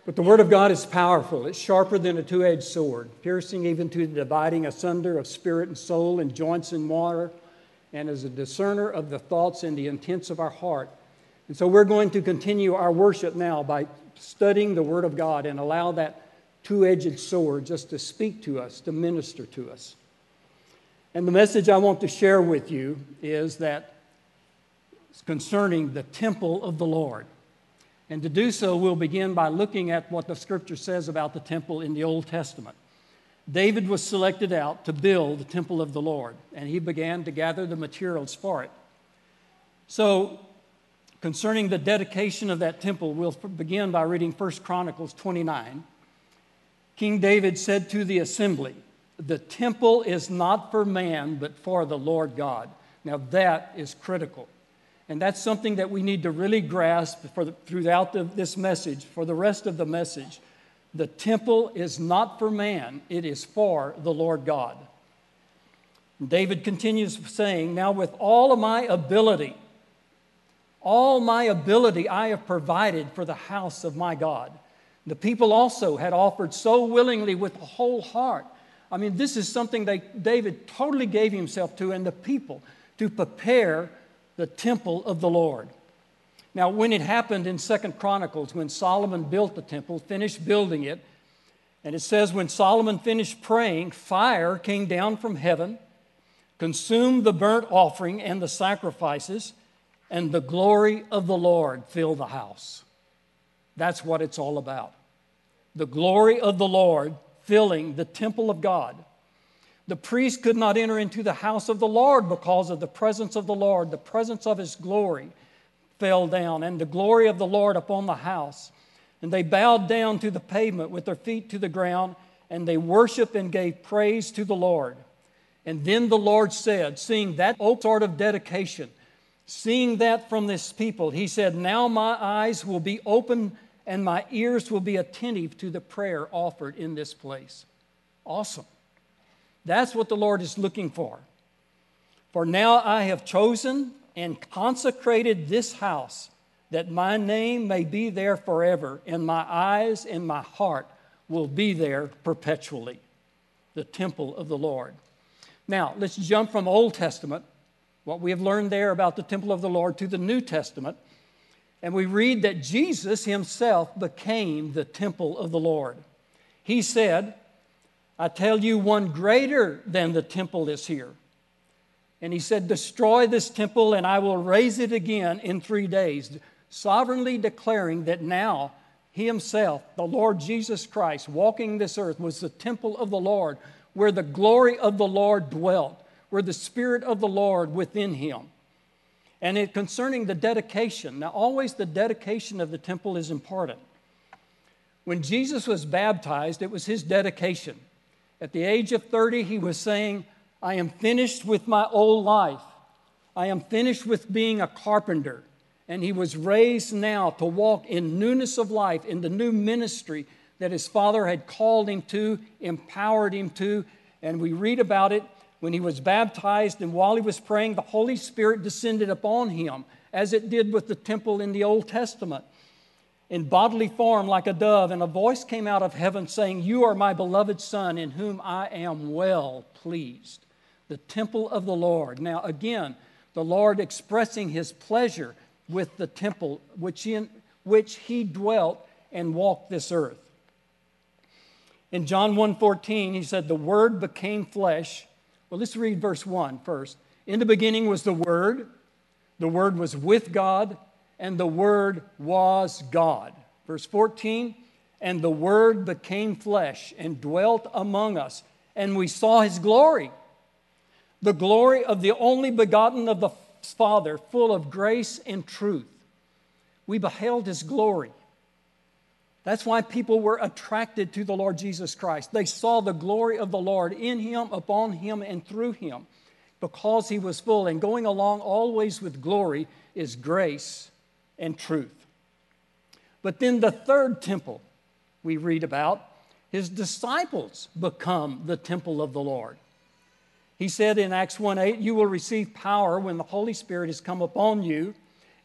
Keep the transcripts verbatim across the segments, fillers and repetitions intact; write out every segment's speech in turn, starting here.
But the Word of God is powerful. It's sharper than a two-edged sword, piercing even to the dividing asunder of spirit and soul and joints and marrow, and is a discerner of the thoughts and the intents of our heart. And so we're going to continue our worship now by studying the Word of God and allow that two-edged sword just to speak to us, to minister to us. And the message I want to share with you is that it's concerning the temple of the Lord. And to do so, we'll begin by looking at what the Scripture says about the temple in the Old Testament. David was selected out to build the temple of the Lord, and he began to gather the materials for it. So, concerning the dedication of that temple, we'll begin by reading First Chronicles twenty-nine. King David said to the assembly, "The temple is not for man, but for the Lord God." Now that is critical. And that's something that we need to really grasp for the, throughout the, this message, for the rest of the message. The temple is not for man, it is for the Lord God. David continues saying, "Now with all of my ability, all my ability I have provided for the house of my God." The people also had offered so willingly with a whole heart. I mean, this is something that David totally gave himself to, and the people, to prepare the temple of the Lord. Now, when it happened in Second Chronicles, when Solomon built the temple, finished building it, and it says when Solomon finished praying, fire came down from heaven, consumed the burnt offering and the sacrifices, and the glory of the Lord filled the house. That's what it's all about. The glory of the Lord filling the temple of God. The priest could not enter into the house of the Lord because of the presence of the Lord. The presence of His glory fell down, and the glory of the Lord upon the house. And they bowed down to the pavement with their feet to the ground, and they worshiped and gave praise to the Lord. And then the Lord said, seeing that sort of dedication, seeing that from this people, He said, "Now my eyes will be open and my ears will be attentive to the prayer offered in this place." Awesome. That's what the Lord is looking for. "For now I have chosen and consecrated this house, that my name may be there forever, and my eyes and my heart will be there perpetually." The temple of the Lord. Now, let's jump from Old Testament, what we have learned there about the temple of the Lord, to the New Testament. And we read that Jesus Himself became the temple of the Lord. He said, "I tell you, one greater than the temple is here." And He said, "Destroy this temple and I will raise it again in three days. Sovereignly declaring that now He Himself, the Lord Jesus Christ, walking this earth, was the temple of the Lord, where the glory of the Lord dwelt, where the Spirit of the Lord within Him. And it, concerning the dedication, now always the dedication of the temple is important. When Jesus was baptized, it was His dedication. At the age of thirty, He was saying, "I am finished with my old life. I am finished with being a carpenter." And He was raised now to walk in newness of life, in the new ministry that His Father had called Him to, empowered Him to. And we read about it when He was baptized, and while He was praying, the Holy Spirit descended upon Him, as it did with the temple in the Old Testament, in bodily form like a dove, and a voice came out of heaven saying, "You are my beloved Son, in whom I am well pleased." The temple of the Lord. Now again, the Lord expressing His pleasure with the temple which in which He dwelt and walked this earth. In John one fourteen, He said, "The Word became flesh." Well, let's read verse one first. "In the beginning was the Word. The Word was with God, and the Word was God." Verse fourteen, "And the Word became flesh and dwelt among us, and we saw His glory. The glory of the only begotten of the Father, full of grace and truth." We beheld His glory. That's why people were attracted to the Lord Jesus Christ. They saw the glory of the Lord in Him, upon Him, and through Him, because He was full. And going along always with glory is grace and truth. But then the third temple we read about, His disciples become the temple of the Lord. He said in Acts one eight, "You will receive power when the Holy Spirit has come upon you,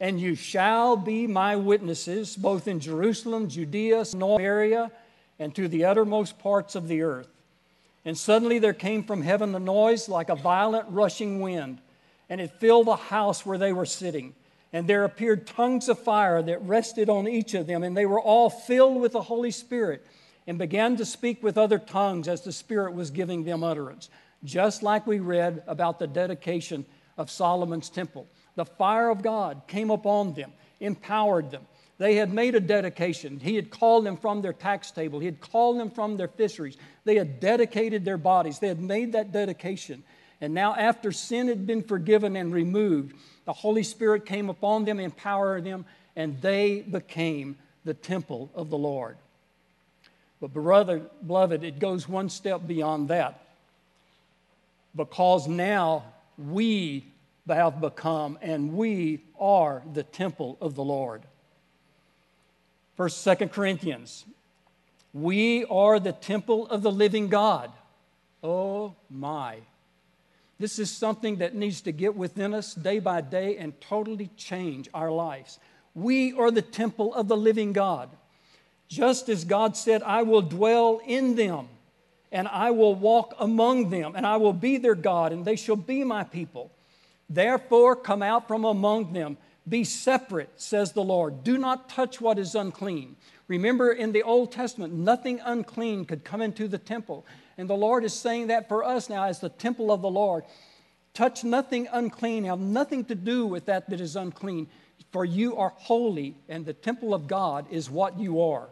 And you shall be my witnesses, both in Jerusalem, Judea, Samaria, and to the uttermost parts of the earth. And suddenly there came from heaven a noise like a violent rushing wind, and it filled the house where they were sitting. And there appeared tongues of fire that rested on each of them, and they were all filled with the Holy Spirit, and began to speak with other tongues as the Spirit was giving them utterance. Just like we read about the dedication of Solomon's temple. The fire of God came upon them, empowered them. They had made a dedication. He had called them from their tax table. He had called them from their fisheries. They had dedicated their bodies. They had made that dedication. And now after sin had been forgiven and removed, the Holy Spirit came upon them, empowered them, and they became the temple of the Lord. But brother, beloved, it goes one step beyond that. Because now we have become and we are the temple of the Lord. First, Second Corinthians, we are the temple of the living God. Oh my. This is something that needs to get within us day by day and totally change our lives. We are the temple of the living God. Just as God said, I will dwell in them, and I will walk among them, and I will be their God, and they shall be my people. Therefore, come out from among them. Be separate, says the Lord. Do not touch what is unclean. Remember, in the Old Testament, nothing unclean could come into the temple. And the Lord is saying that for us now as the temple of the Lord. Touch nothing unclean. Have nothing to do with that that is unclean. For you are holy, and the temple of God is what you are.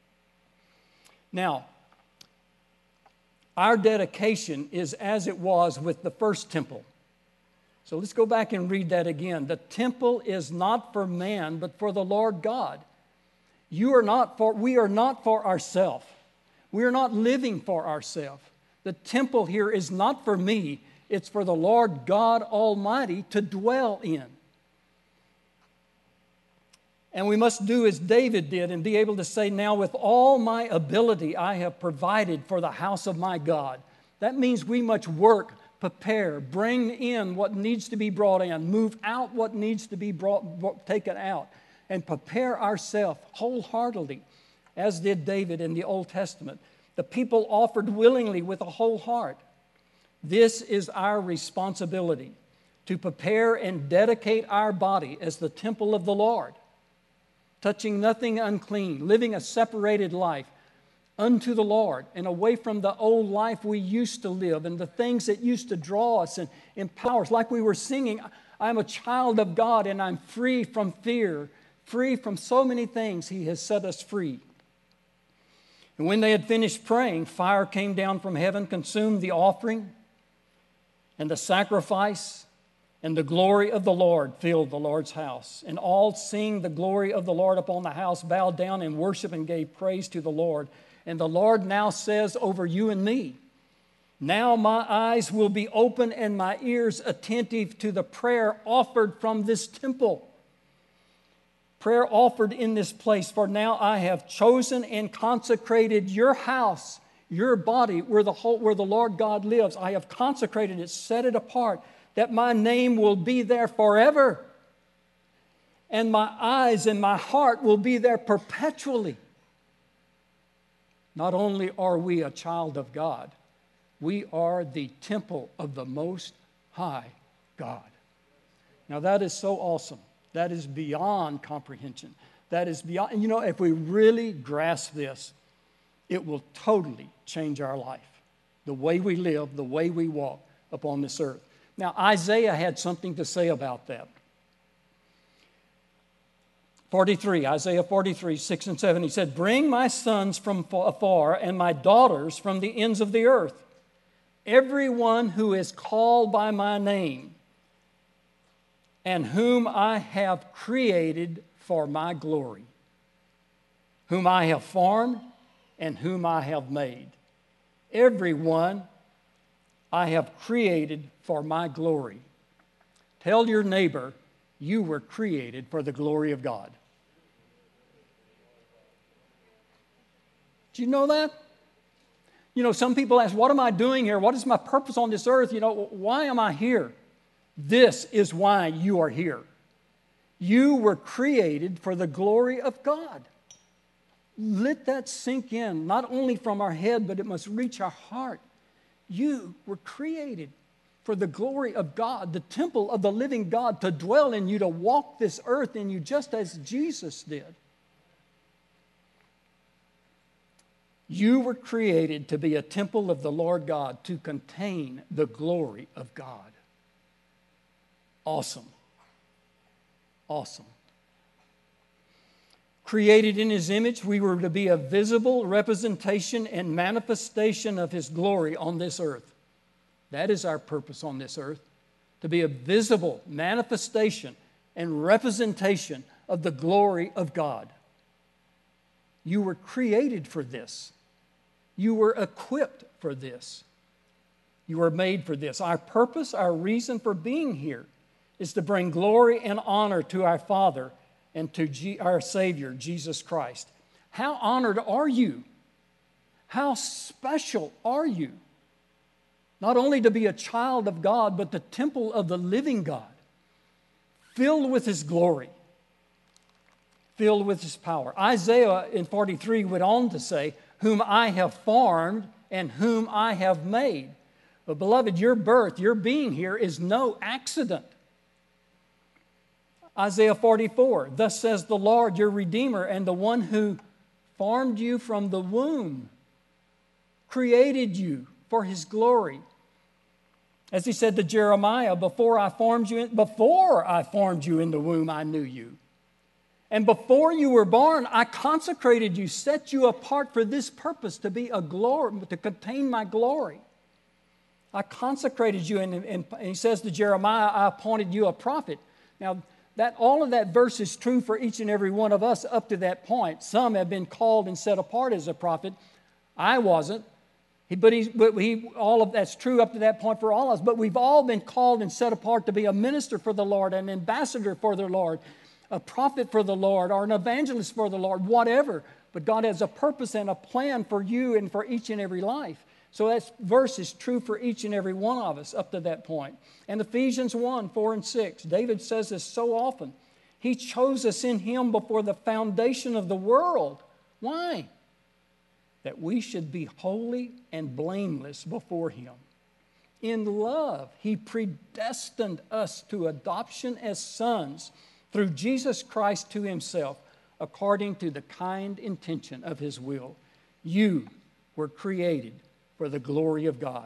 Now, our dedication is as it was with the first temple. So let's go back and read that again. The temple is not for man, but for the Lord God. You are not for, we are not for ourselves. We are not living for ourselves. The temple here is not for me. It's for the Lord God Almighty to dwell in. And we must do as David did and be able to say, now with all my ability I have provided for the house of my God. That means we must work, prepare, bring in what needs to be brought in, move out what needs to be brought, brought taken out, and prepare ourselves wholeheartedly, as did David in the Old Testament. The people offered willingly with a whole heart. This is our responsibility, to prepare and dedicate our body as the temple of the Lord, touching nothing unclean, living a separated life unto the Lord and away from the old life we used to live and the things that used to draw us and empower us. Like we were singing, I'm a child of God and I'm free from fear, free from so many things. He has set us free. And when they had finished praying, fire came down from heaven, consumed the offering and the sacrifice, and the glory of the Lord filled the Lord's house. And all, seeing the glory of the Lord upon the house, bowed down in worship and gave praise to the Lord. And the Lord now says over you and me, now my eyes will be open and my ears attentive to the prayer offered from this temple. Prayer offered in this place, for now I have chosen and consecrated your house, your body, where the whole, where the Lord God lives. I have consecrated it, set it apart, that my name will be there forever. And my eyes and my heart will be there perpetually. Not only are we a child of God, we are the temple of the Most High God. Now that is so awesome. That is beyond comprehension. That is beyond, you know, if we really grasp this, it will totally change our life. The way we live, the way we walk upon this earth. Now, Isaiah had something to say about that. forty-three, Isaiah forty-three, six and seven, he said, bring my sons from afar and my daughters from the ends of the earth, everyone who is called by my name, and whom I have created for my glory, whom I have formed and whom I have made. Everyone I have created for my glory. Tell your neighbor, you were created for the glory of God. Do you know that? You know, some people ask, what am I doing here? What is my purpose on this earth? You know, why am I here? This is why you are here. You were created for the glory of God. Let that sink in, not only from our head, but it must reach our heart. You were created for the glory of God, the temple of the living God, to dwell in you, to walk this earth in you, just as Jesus did. You were created to be a temple of the Lord God, to contain the glory of God. Awesome. Awesome. Created in His image, we were to be a visible representation and manifestation of His glory on this earth. That is our purpose on this earth, to be a visible manifestation and representation of the glory of God. You were created for this. You were equipped for this. You were made for this. Our purpose, our reason for being here is to bring glory and honor to our Father and to G- our Savior, Jesus Christ. How honored are you? How special are you? Not only to be a child of God, but the temple of the living God, filled with His glory, filled with His power. Isaiah in forty-three went on to say, whom I have formed and whom I have made. But beloved, your birth, your being here is no accident. Isaiah forty-four, thus says the Lord, your Redeemer, and the one who formed you from the womb, created you for His glory. As He said to Jeremiah, before I formed you, in, before I formed you in the womb, I knew you. And before you were born, I consecrated you, set you apart for this purpose, to be a glory, to contain my glory. I consecrated you, and, and, and He says to Jeremiah, I appointed you a prophet. Now, that all of that verse is true for each and every one of us up to that point. Some have been called and set apart as a prophet. I wasn't. He, but he, but he, all of that's true up to that point for all of us. But we've all been called and set apart to be a minister for the Lord, an ambassador for the Lord, a prophet for the Lord, or an evangelist for the Lord, whatever. But God has a purpose and a plan for you and for each and every life. So that verse is true for each and every one of us up to that point. And Ephesians one, four and six, David says this so often. He chose us in Him before the foundation of the world. Why? That we should be holy and blameless before Him. In love, He predestined us to adoption as sons through Jesus Christ to Himself, according to the kind intention of His will. You were created for the glory of God.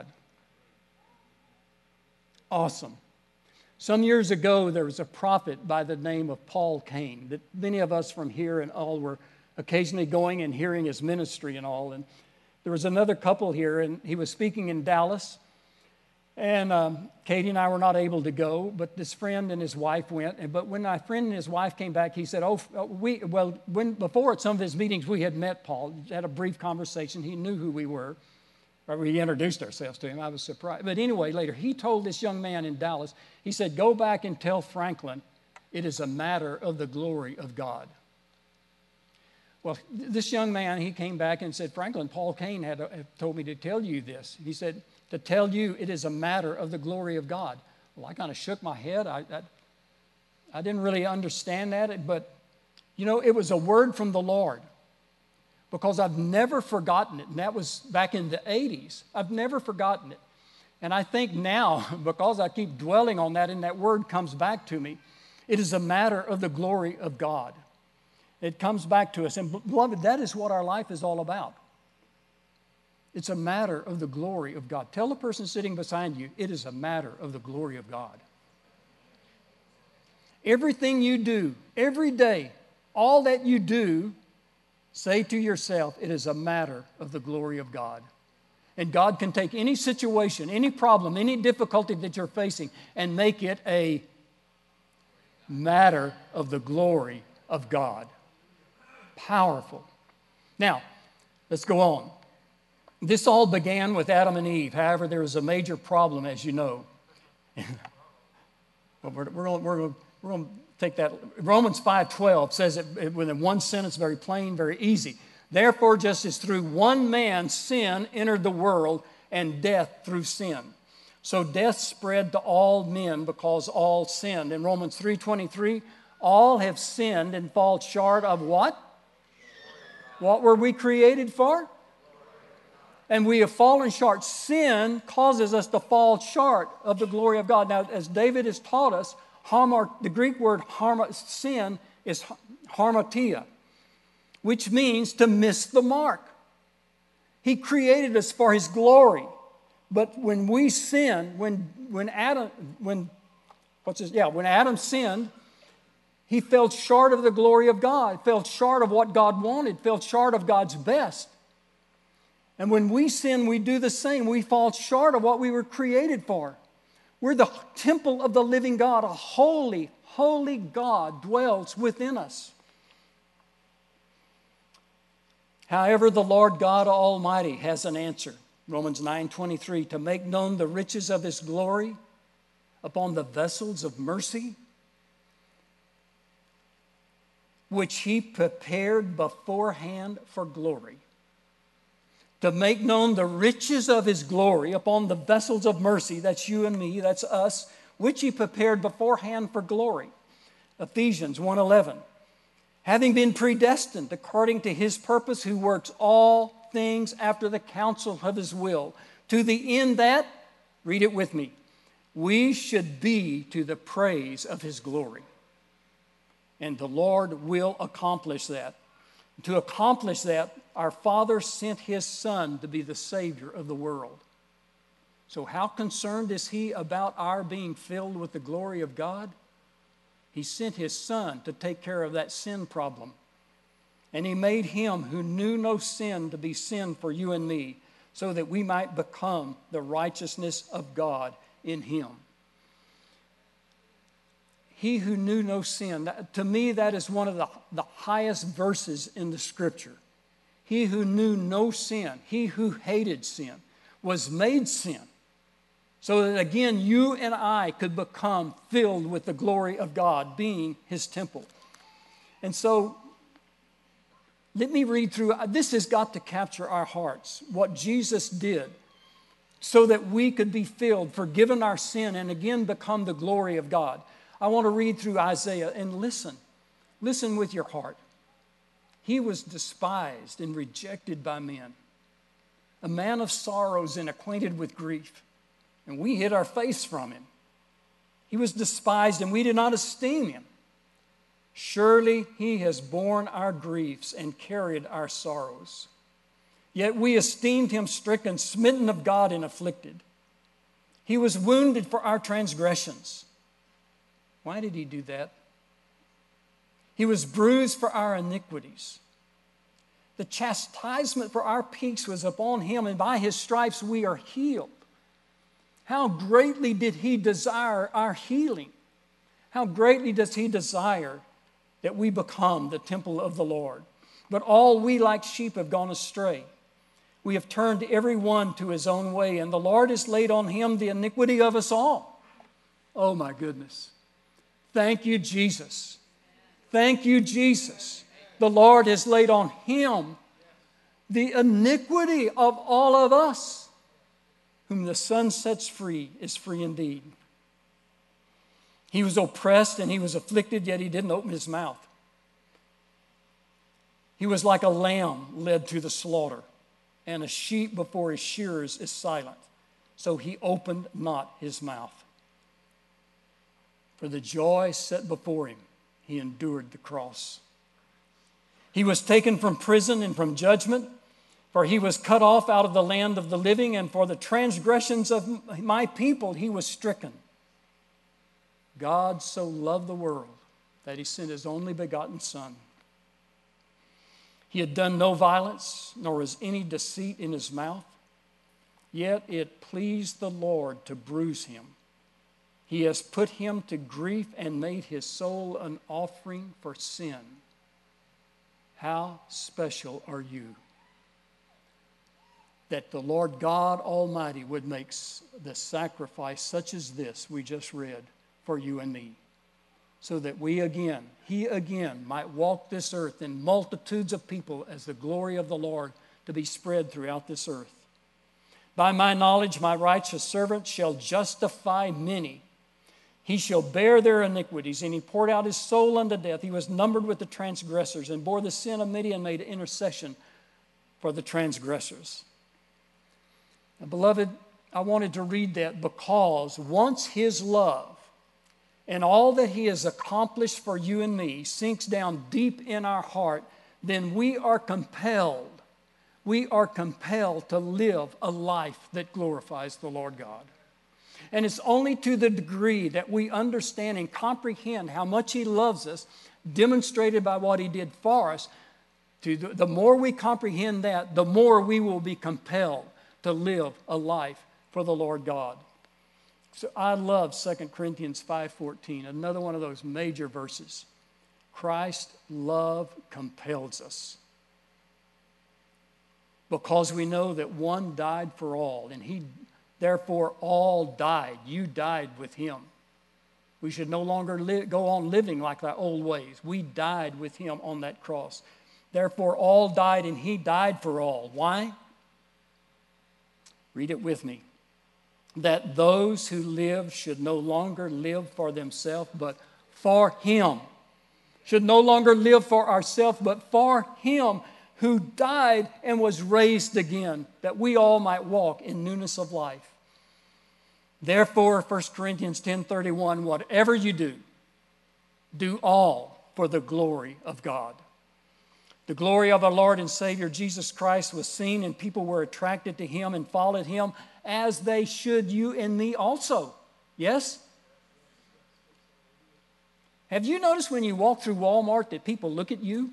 Awesome. Some years ago, there was a prophet by the name of Paul Cain that many of us from here and all were occasionally going and hearing his ministry and all. And there was another couple here, and he was speaking in Dallas. And um, Katie and I were not able to go, but this friend and his wife went. And, but when my friend and his wife came back, he said, oh, we, well, when, before at some of his meetings, we had met Paul, had a brief conversation. He knew who we were. Or we introduced ourselves to him. I was surprised. But anyway, later, he told this young man in Dallas, he said, go back and tell Franklin it is a matter of the glory of God. Well, this young man, he came back and said, Franklin, Paul Cain had, had told me to tell you this. He said, to tell you it is a matter of the glory of God. Well, I kind of shook my head. I, I, I didn't really understand that, but, you know, it was a word from the Lord. Because I've never forgotten it, and that was back in the eighties. I've never forgotten it. And I think now, because I keep dwelling on that and that word comes back to me, it is a matter of the glory of God. It comes back to us. And beloved, that is what our life is all about. It's a matter of the glory of God. Tell the person sitting beside you, it is a matter of the glory of God. Everything you do, every day, all that you do, say to yourself, it is a matter of the glory of God. And God can take any situation, any problem, any difficulty that you're facing and make it a matter of the glory of God. Powerful. Now, let's go on. This all began with Adam and Eve. However, there was a major problem, as you know. Well, we're, we're going we're we're to take that. Romans five twelve says it within one sentence, very plain, very easy. Therefore, just as through one man sin entered the world, and death through sin. So death spread to all men because all sinned. In Romans three twenty-three, All have sinned and fall short of what? What were we created for? And we have fallen short. Sin causes us to fall short of the glory of God. Now, as David has taught us, harmar, the Greek word harma, sin is harmatia, which means to miss the mark. He created us for His glory. But when we sin, when when Adam, when what's his, yeah, when Adam sinned, he fell short of the glory of God, fell short of what God wanted, fell short of God's best. And when we sin, we do the same. We fall short of what we were created for. We're the temple of the living God. A holy, holy God dwells within us. However, the Lord God Almighty has an answer. Romans nine twenty-three, to make known the riches of His glory upon the vessels of mercy, which He prepared beforehand for glory. To make known the riches of His glory upon the vessels of mercy, that's you and me, that's us, which He prepared beforehand for glory. Ephesians one eleven, having been predestined according to His purpose, who works all things after the counsel of His will, to the end that, read it with me, we should be to the praise of His glory. And the Lord will accomplish that. To accomplish that, our Father sent His Son to be the Savior of the world. So how concerned is He about our being filled with the glory of God? He sent His Son to take care of that sin problem. And He made Him who knew no sin to be sin for you and me, so that we might become the righteousness of God in Him. He who knew no sin. That, to me, that is one of the, the highest verses in the Scripture. He who knew no sin, He who hated sin, was made sin, so that again you and I could become filled with the glory of God, being His temple. And so, let me read through. This has got to capture our hearts, what Jesus did, so that we could be filled, forgiven our sin, and again become the glory of God. I want to read through Isaiah and listen. Listen with your heart. He was despised and rejected by men, a man of sorrows and acquainted with grief, and we hid our face from Him. He was despised and we did not esteem Him. Surely He has borne our griefs and carried our sorrows. Yet we esteemed Him stricken, smitten of God, and afflicted. He was wounded for our transgressions. Why did He do that? He was bruised for our iniquities. The chastisement for our peace was upon Him, and by His stripes we are healed. How greatly did He desire our healing? How greatly does He desire that we become the temple of the Lord? But all we like sheep have gone astray. We have turned every one to his own way, and the Lord has laid on Him the iniquity of us all. Oh my goodness. Thank you, Jesus. Thank you, Jesus. The Lord has laid on Him the iniquity of all of us. Whom the Son sets free is free indeed. He was oppressed and He was afflicted, yet He didn't open His mouth. He was like a lamb led to the slaughter, and a sheep before his shearers is silent. So He opened not His mouth. For the joy set before Him, He endured the cross. He was taken from prison and from judgment, for He was cut off out of the land of the living, and for the transgressions of my people He was stricken. God so loved the world that He sent His only begotten Son. He had done no violence, nor was any deceit in His mouth. Yet it pleased the Lord to bruise Him. He has put Him to grief and made His soul an offering for sin. How special are you that the Lord God Almighty would make the sacrifice such as this we just read for you and me, so that we again, He again might walk this earth in multitudes of people as the glory of the Lord to be spread throughout this earth. By my knowledge, my righteous servant shall justify many. He shall bear their iniquities, and he poured out his soul unto death. He was numbered with the transgressors, and bore the sin of many, and made intercession for the transgressors. Now, beloved, I wanted to read that because once his love and all that he has accomplished for you and me sinks down deep in our heart, then we are compelled, we are compelled to live a life that glorifies the Lord God. And it's only to the degree that we understand and comprehend how much he loves us, demonstrated by what he did for us, to the, the more we comprehend that, the more we will be compelled to live a life for the Lord God. So I love Second Corinthians five fourteen, another one of those major verses. Christ's love compels us, because we know that one died for all, and he therefore all died. You died with him. We should no longer li- go on living like our old ways. We died with him on that cross. Therefore all died, and he died for all. Why? Read it with me. That those who live should no longer live for themselves, but for him. Should no longer live for ourselves, but for him who died and was raised again, that we all might walk in newness of life. Therefore, First Corinthians ten thirty-one, whatever you do, do all for the glory of God. The glory of our Lord and Savior Jesus Christ was seen, and people were attracted to him and followed him, as they should you and me also. Yes? Have you noticed when you walk through Walmart that people look at you?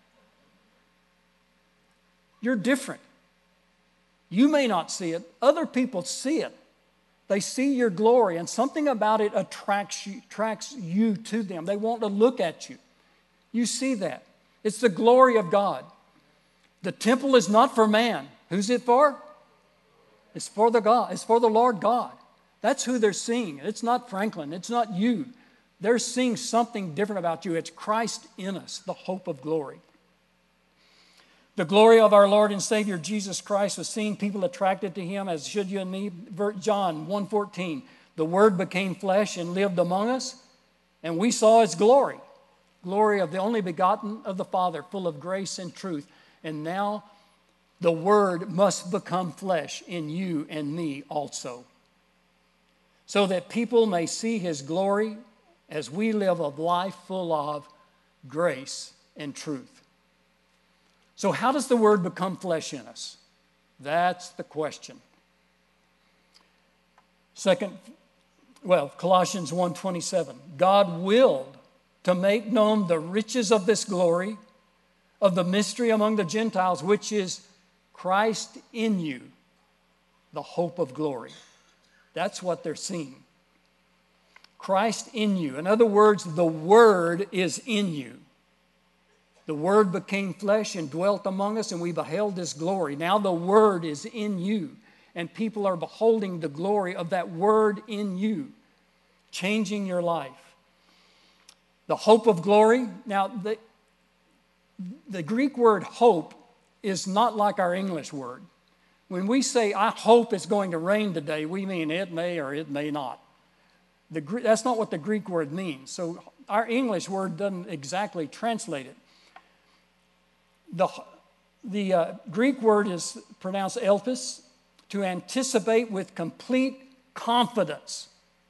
You're different. You may not see it. Other people see it. They see your glory, and something about it attracts you, attracts you to them. They want to look at you. You see that. It's the glory of God. The temple is not for man. Who's it for? It's for the God. It's for the Lord God. That's who they're seeing. It's not Franklin. It's not you. They're seeing something different about you. It's Christ in us, the hope of glory. The glory of our Lord and Savior Jesus Christ was seen, people attracted to him, as should you and me. John one fourteen, the Word became flesh and lived among us, and we saw his glory. Glory of the only begotten of the Father, full of grace and truth. And now the Word must become flesh in you and me also, so that people may see his glory as we live a life full of grace and truth. So how does the Word become flesh in us? That's the question. Second, well, Colossians one twenty-seven. God willed to make known the riches of this glory, of the mystery among the Gentiles, which is Christ in you, the hope of glory. That's what they're seeing. Christ in you. In other words, the Word is in you. The Word became flesh and dwelt among us, and we beheld his glory. Now the Word is in you, and people are beholding the glory of that Word in you, changing your life. The hope of glory. Now, the, the Greek word hope is not like our English word. When we say, I hope it's going to rain today, we mean it may or it may not. The, that's not what the Greek word means. So our English word doesn't exactly translate it. The, the uh, Greek word is pronounced elpis, to anticipate with complete confidence,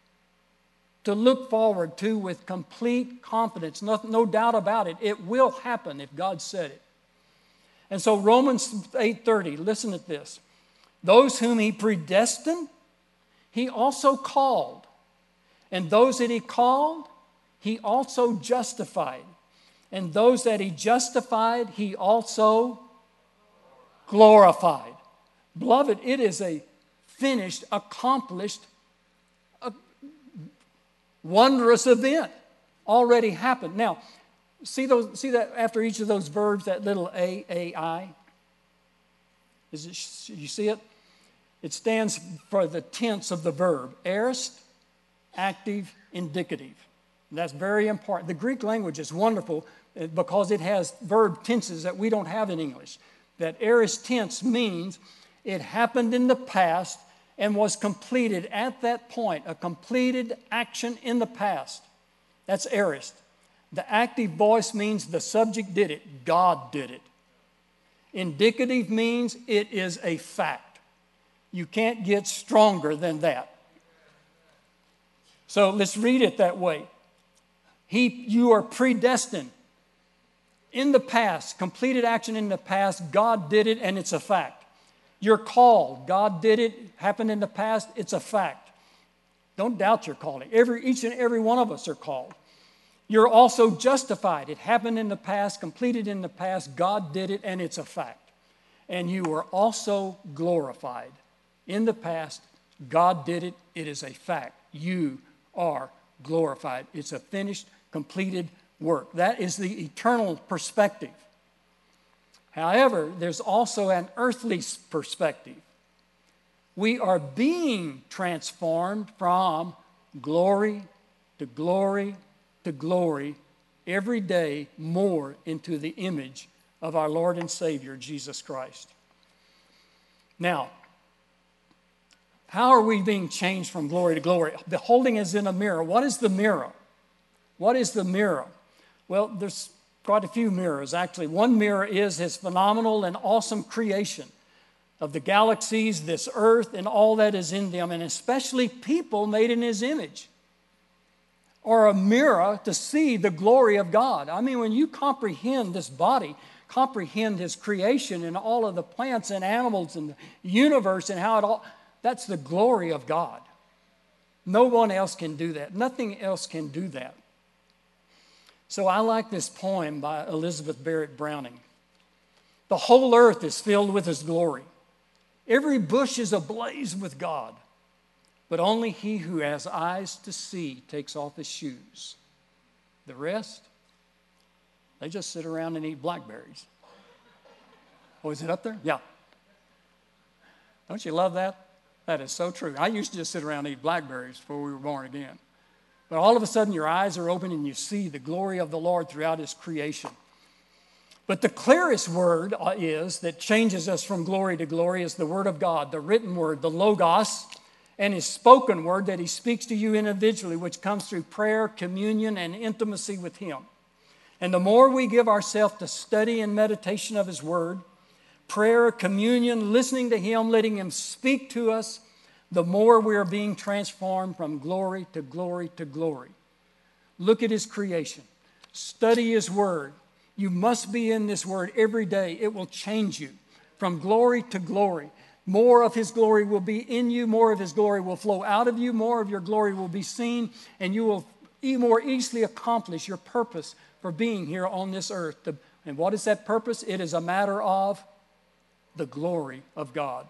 to look forward to with complete confidence. No, no doubt about it. It will happen if God said it. And so Romans eight thirty, listen at this. Those whom he predestined, he also called. And those that he called, he also justified. And those that he justified, he also glorified. Beloved, it is a finished, accomplished, a wondrous event. Already happened. Now, see those. See that after each of those verbs, that little A, A, I? Is it, you see it? It stands for the tense of the verb. Aorist, active, indicative. And that's very important. The Greek language is wonderful because it has verb tenses that we don't have in English. That aorist tense means it happened in the past and was completed at that point, a completed action in the past. That's aorist. The active voice means the subject did it. God did it. Indicative means it is a fact. You can't get stronger than that. So let's read it that way. He, you are predestined. In the past, completed action in the past, God did it and it's a fact. You're called. God did it, happened in the past, it's a fact. Don't doubt your calling. Every, each and every one of us are called. You're also justified. It happened in the past, completed in the past, God did it and it's a fact. And you are also glorified. In the past, God did it, it is a fact. You are glorified. It's a finished, completed work. That is the eternal perspective. However, there's also an earthly perspective. We are being transformed from glory to glory to glory every day more into the image of our Lord and Savior, Jesus Christ. Now, how are we being changed from glory to glory? Beholding as in a mirror. What is the mirror? What is the mirror? Well, there's quite a few mirrors, actually. One mirror is His phenomenal and awesome creation of the galaxies, this earth, and all that is in them, and especially people made in His image. Or a mirror to see the glory of God. I mean, when you comprehend this body, comprehend His creation and all of the plants and animals and the universe and how it all, that's the glory of God. No one else can do that. Nothing else can do that. So I like this poem by Elizabeth Barrett Browning. The whole earth is filled with His glory. Every bush is ablaze with God. But only he who has eyes to see takes off his shoes. The rest, they just sit around and eat blackberries. Oh, is it up there? Yeah. Don't you love that? That is so true. I used to just sit around and eat blackberries before we were born again. But all of a sudden your eyes are open and you see the glory of the Lord throughout His creation. But the clearest word is that changes us from glory to glory is the Word of God, the written word, the Logos, and His spoken word that He speaks to you individually, which comes through prayer, communion, and intimacy with Him. And the more we give ourselves to study and meditation of His word, prayer, communion, listening to Him, letting Him speak to us, the more we are being transformed from glory to glory to glory. Look at His creation. Study His word. You must be in this word every day. It will change you from glory to glory. More of His glory will be in you. More of His glory will flow out of you. More of your glory will be seen. And you will more easily accomplish your purpose for being here on this earth. And what is that purpose? It is a matter of the glory of God.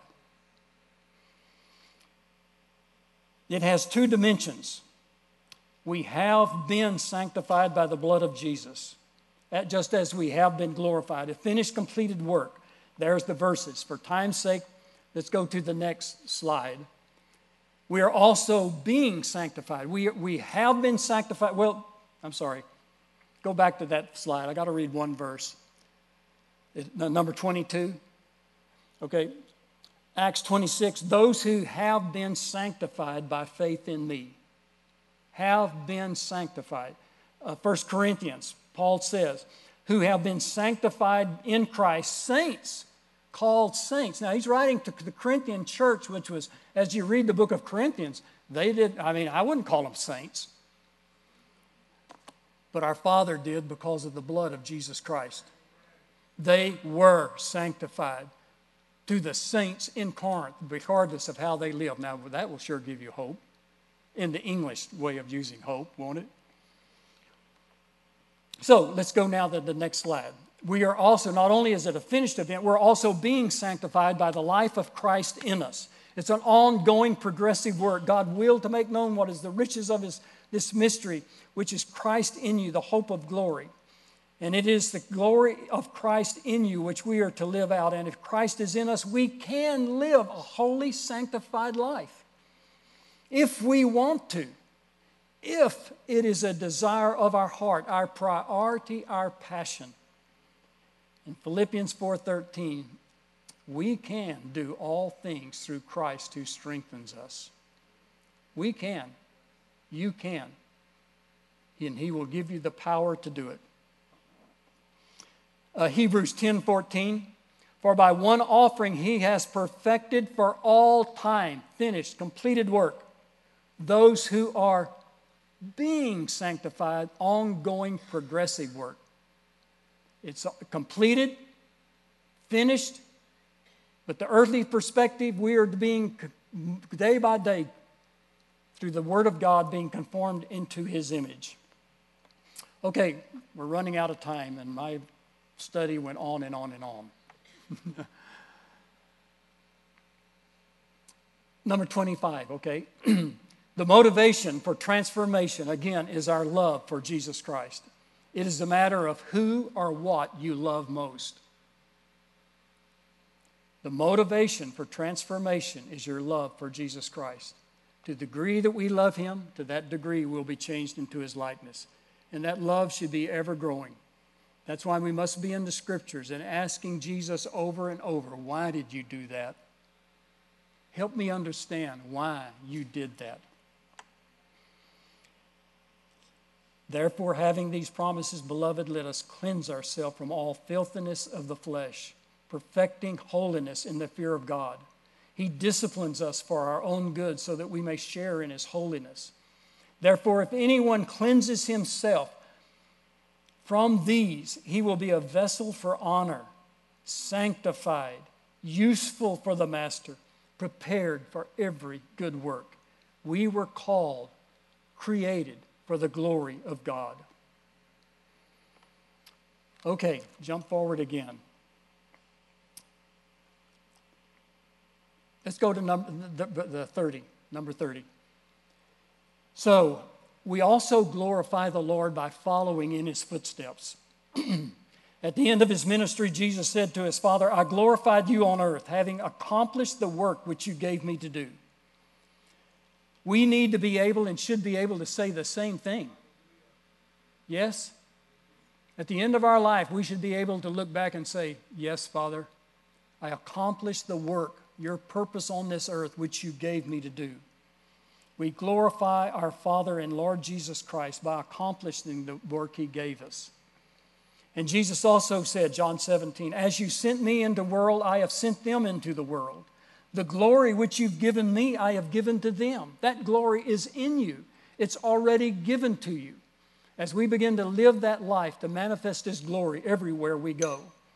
It has two dimensions. We have been sanctified by the blood of Jesus, just as we have been glorified. A finished, completed work. There's the verses. For time's sake, let's go to the next slide. We are also being sanctified. We, we have been sanctified. Well, I'm sorry. Go back to that slide. I got to read one verse. It, number twenty-two. Okay. Acts twenty-six. Those who have been sanctified by faith in me have been sanctified. Uh, First Corinthians, Paul says, who have been sanctified in Christ, saints, called saints. Now, he's writing to the Corinthian church, which was, as you read the book of Corinthians, they did, I mean, I wouldn't call them saints. But our Father did because of the blood of Jesus Christ. They were sanctified to the saints in Corinth, regardless of how they live. Now, that will sure give you hope, in the English way of using hope, won't it? So, let's go now to the next slide. We are also, not only is it a finished event, we're also being sanctified by the life of Christ in us. It's an ongoing, progressive work. God willed to make known what is the riches of his, this mystery, which is Christ in you, the hope of glory. And it is the glory of Christ in you which we are to live out. And if Christ is in us, we can live a holy, sanctified life. If we want to. If it is a desire of our heart, our priority, our passion. In Philippians four thirteen, we can do all things through Christ who strengthens us. We can. You can. And He will give you the power to do it. Uh, Hebrews ten fourteen, for by one offering He has perfected for all time, finished, completed work, those who are being sanctified, ongoing, progressive work. It's completed, finished, but the earthly perspective, we are being day by day, through the Word of God, being conformed into His image. Okay, we're running out of time, and my study went on and on and on. Number twenty-five, okay. The motivation for transformation, again, is our love for Jesus Christ. It is a matter of who or what you love most. The motivation for transformation is your love for Jesus Christ. To the degree that we love Him, to that degree we'll be changed into His likeness. And that love should be ever growing. That's why we must be in the Scriptures and asking Jesus over and over, why did you do that? Help me understand why you did that. Therefore, having these promises, beloved, let us cleanse ourselves from all filthiness of the flesh, perfecting holiness in the fear of God. He disciplines us for our own good so that we may share in His holiness. Therefore, if anyone cleanses himself from these, he will be a vessel for honor, sanctified, useful for the master, prepared for every good work. We were called, created for the glory of God. Okay, jump forward again. Let's go to number the, the thirty, number thirty. So, we also glorify the Lord by following in His footsteps. At the end of His ministry, Jesus said to His Father, I glorified you on earth, having accomplished the work which you gave me to do. We need to be able and should be able to say the same thing. Yes? At the end of our life, we should be able to look back and say, yes, Father, I accomplished the work, your purpose on this earth, which you gave me to do. We glorify our Father and Lord Jesus Christ by accomplishing the work He gave us. And Jesus also said, John seventeen, as you sent me into the world, I have sent them into the world. The glory which you've given me, I have given to them. That glory is in you. It's already given to you. As we begin to live that life to manifest His glory everywhere we go.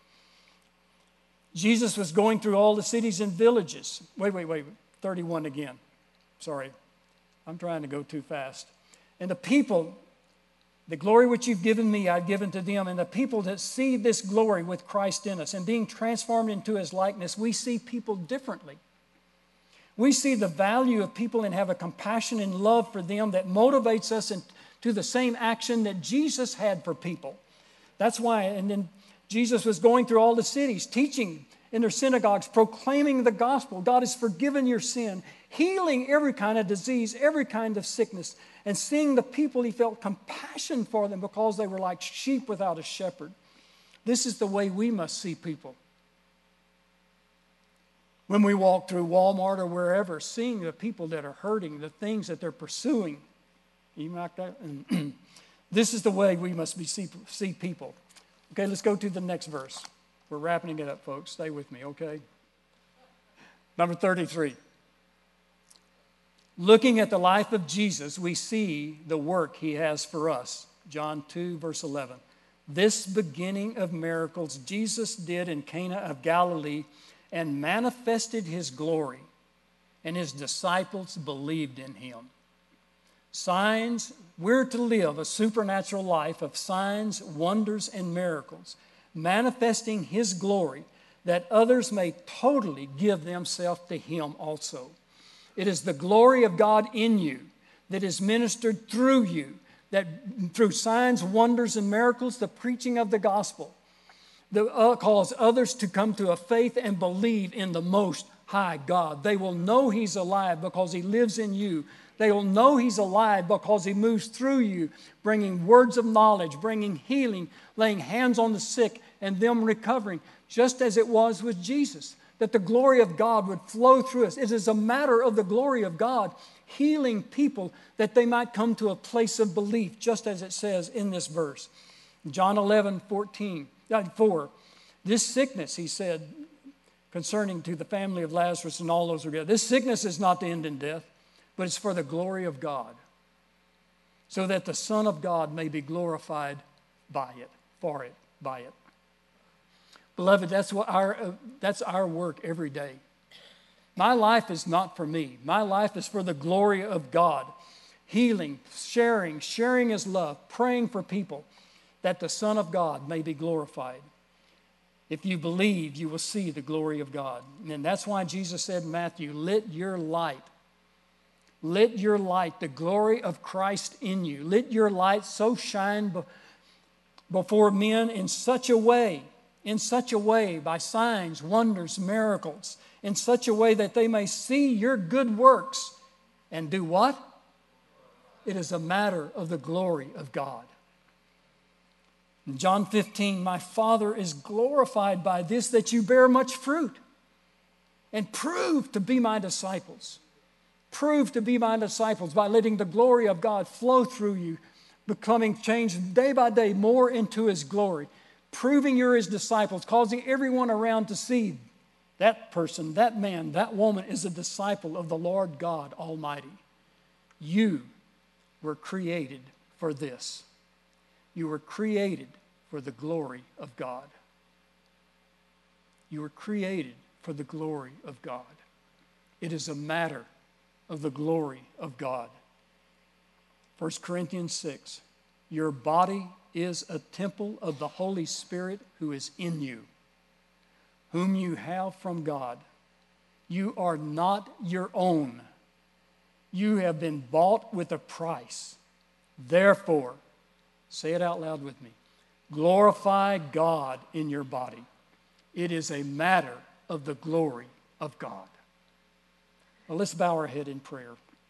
Jesus was going through all the cities and villages. Wait, wait, wait, thirty-one again. Sorry, I'm trying to go too fast. And the people, the glory which you've given me, I've given to them. And the people that see this glory with Christ in us and being transformed into His likeness, we see people differently. We see the value of people and have a compassion and love for them that motivates us into the same action that Jesus had for people. That's why, and then Jesus was going through all the cities, teaching in their synagogues, proclaiming the gospel. God has forgiven your sin, healing every kind of disease, every kind of sickness, and seeing the people, He felt compassion for them because they were like sheep without a shepherd. This is the way we must see people. When we walk through Walmart or wherever, seeing the people that are hurting, the things that they're pursuing, even like that, this is the way we must be see, see people. Okay, let's go to the next verse. We're wrapping it up, folks. Stay with me, okay? Number thirty-three. Looking at the life of Jesus, we see the work He has for us. John two, verse eleven. This beginning of miracles Jesus did in Cana of Galilee and manifested His glory, and His disciples believed in Him. Signs, we're to live a supernatural life of signs, wonders, and miracles, manifesting His glory, that others may totally give themselves to Him also. It is the glory of God in you that is ministered through you, that through signs, wonders, and miracles, the preaching of the gospel, that uh, cause others to come to a faith and believe in the Most High God. They will know He's alive because He lives in you. They will know He's alive because He moves through you, bringing words of knowledge, bringing healing, laying hands on the sick, and them recovering, just as it was with Jesus, that the glory of God would flow through us. It is a matter of the glory of God healing people that they might come to a place of belief, just as it says in this verse. John eleven, fourteen, four, this sickness, he said, concerning to the family of Lazarus and all those who are dead, this sickness is not to end in death, but it's for the glory of God, so that the Son of God may be glorified by it, for it, by it. Beloved, that's what our uh, that's our work every day. My life is not for me. My life is for the glory of God. Healing, sharing, sharing His love, praying for people that the Son of God may be glorified. If you believe, you will see the glory of God. And that's why Jesus said in Matthew, let your light, let your light, the glory of Christ in you, let your light so shine be- before men in such a way, in such a way, by signs, wonders, miracles, in such a way that they may see your good works and do what? It is a matter of the glory of God. In John fifteen, my Father is glorified by this, that you bear much fruit and prove to be my disciples. Prove to be my disciples by letting the glory of God flow through you, becoming changed day by day more into His glory, proving you're His disciples, causing everyone around to see that person, that man, that woman is a disciple of the Lord God Almighty. You were created for this. You were created for the glory of God. You were created for the glory of God. It is a matter of the glory of God. First Corinthians six, your body is a temple of the Holy Spirit who is in you, whom you have from God. You are not your own. You have been bought with a price. Therefore, say it out loud with me, glorify God in your body. It is a matter of the glory of God. Well, let's bow our head in prayer.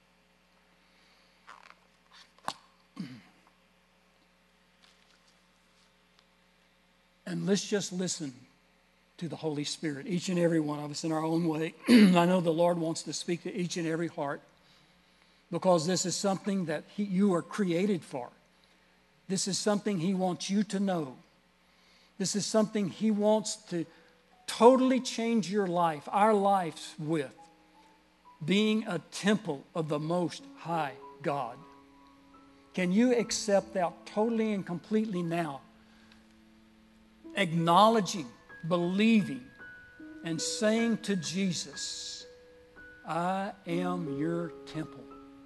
And let's just listen to the Holy Spirit, each and every one of us in our own way. I know the Lord wants to speak to each and every heart, because this is something that he, you are created for. This is something He wants you to know. This is something He wants to totally change your life, our lives with, being a temple of the Most High God. Can you accept that totally and completely now? Acknowledging, believing, and saying to Jesus, I am your temple.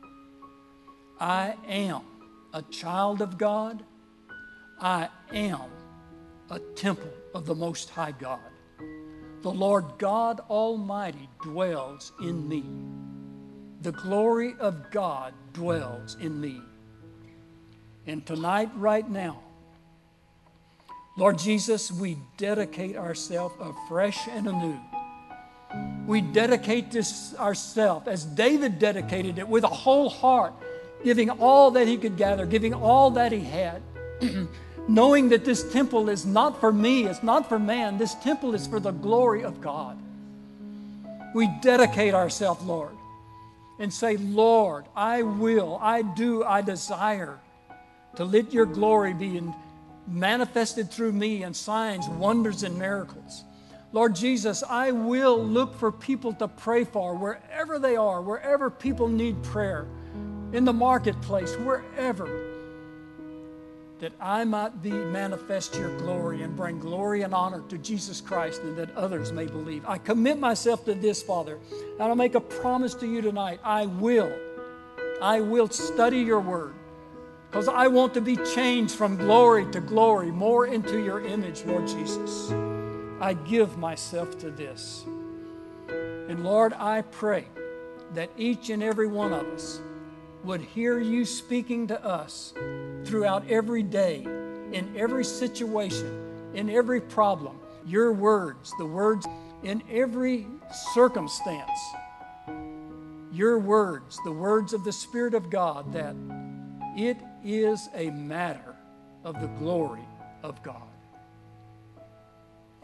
I am a child of God. I am a temple of the Most High God. The Lord God Almighty dwells in me. The glory of God dwells in me. And tonight, right now, Lord Jesus, we dedicate ourselves afresh and anew. We dedicate this ourselves as David dedicated it with a whole heart, giving all that he could gather, giving all that he had, knowing that this temple is not for me, it's not for man. This temple is for the glory of God. We dedicate ourselves, Lord, and say, Lord, I will, I do, I desire to let your glory be in, manifested through me in signs, wonders, and miracles. Lord Jesus, I will look for people to pray for wherever they are, wherever people need prayer, in the marketplace, wherever, that I might be manifest your glory and bring glory and honor to Jesus Christ, and that others may believe. I commit myself to this, Father, and I make a promise to you tonight. I will, I will study your word, because I want to be changed from glory to glory, more into your image, Lord Jesus. I give myself to this. And Lord, I pray that each and every one of us would hear you speaking to us throughout every day, in every situation, in every problem. Your words, the words in every circumstance. Your words, the words of the Spirit of God, that it is a matter of the glory of God.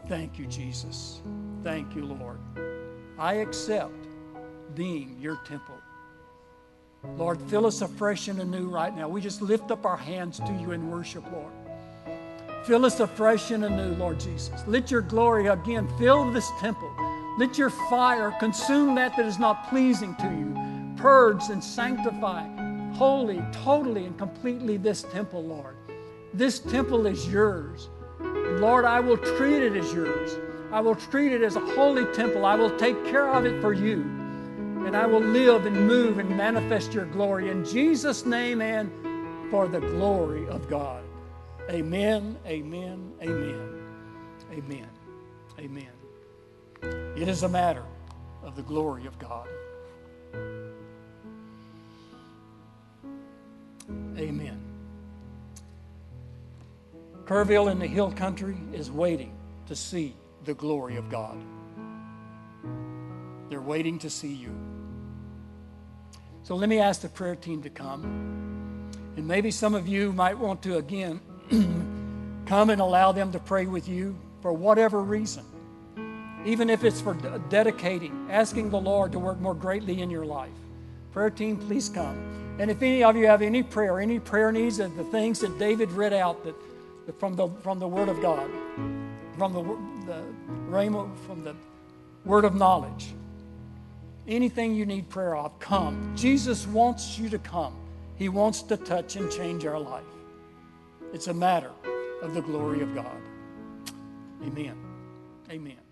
Thank you, Jesus. Thank you, Lord. I accept being your temple. Lord, fill us afresh and anew right now. We just lift up our hands to you in worship, Lord. Fill us afresh and anew, Lord Jesus. Let your glory again fill this temple. Let your fire consume that that is not pleasing to you. Purge and sanctify wholly, totally, and completely this temple, Lord. This temple is yours. And Lord, I will treat it as yours. I will treat it as a holy temple. I will take care of it for you. And I will live and move and manifest your glory in Jesus' name and for the glory of God. Amen, amen, amen, amen, amen. It is a matter of the glory of God. Amen. Kerrville in the hill country is waiting to see the glory of God. They're waiting to see you. So let me ask the prayer team to come. And maybe some of you might want to again come and allow them to pray with you for whatever reason. Even if it's for dedicating, asking the Lord to work more greatly in your life. Prayer team, please come. And if any of you have any prayer, any prayer needs of the things that David read out that, from the from the Word of God, from the the rhema, from the Word of knowledge, anything you need prayer of, come. Jesus wants you to come. He wants to touch and change our life. It's a matter of the glory of God. Amen. Amen.